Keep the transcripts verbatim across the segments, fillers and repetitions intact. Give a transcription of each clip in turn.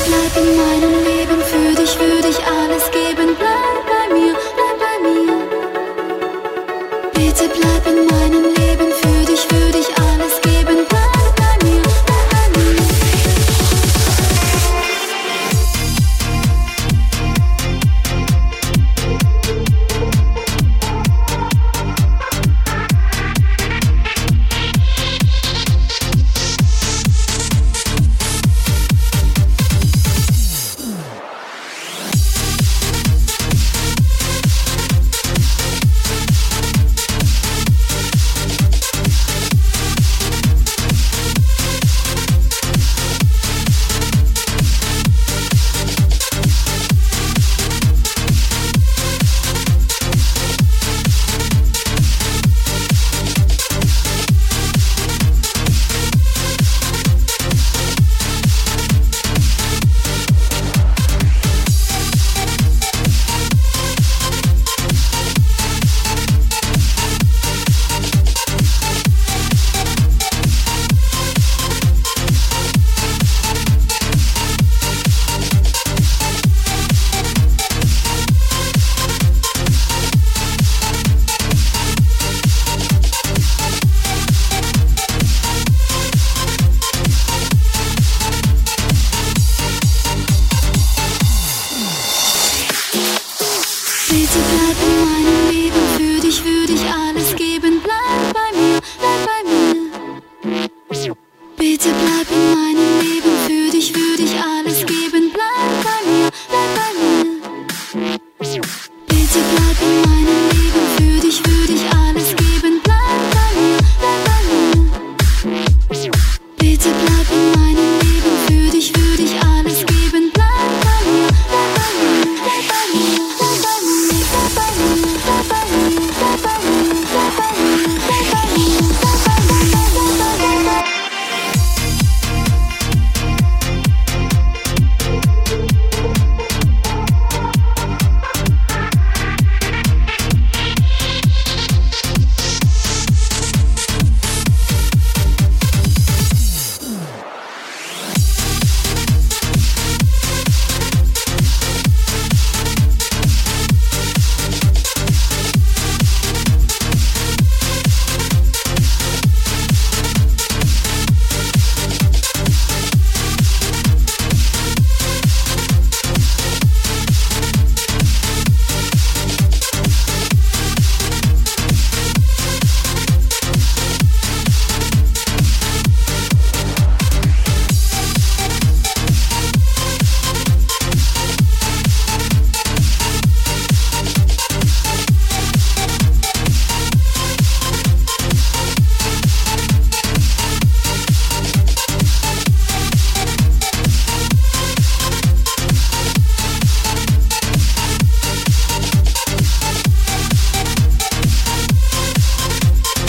bleib in meinem Leben, für dich würde ich alles geben. Bleib bei mir, bleib bei mir. Bitte bleib in meinem Leben, für dich würde ich alles geben. Bleib bei mir, bleib bei mir. Bitte bleib in meinem Leben, für dich würde ich alles geben. Bleib bei mir, bleib bei mir. Bitte bleib in meinem Leben, für dich würde ich alles geben. Bleib bei mir, bleib bei mir. Bitte bleib in meinem Leben, für dich würde ich alles geben. Bleib bei mir, bleib bei mir. Bitte bleib in meinem Leben, für dich würde ich alles geben. Bleib bei mir, bleib bei mir, bleib bei mir, bleib bei mir.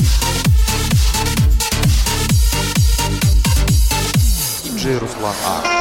диджей Руслан А.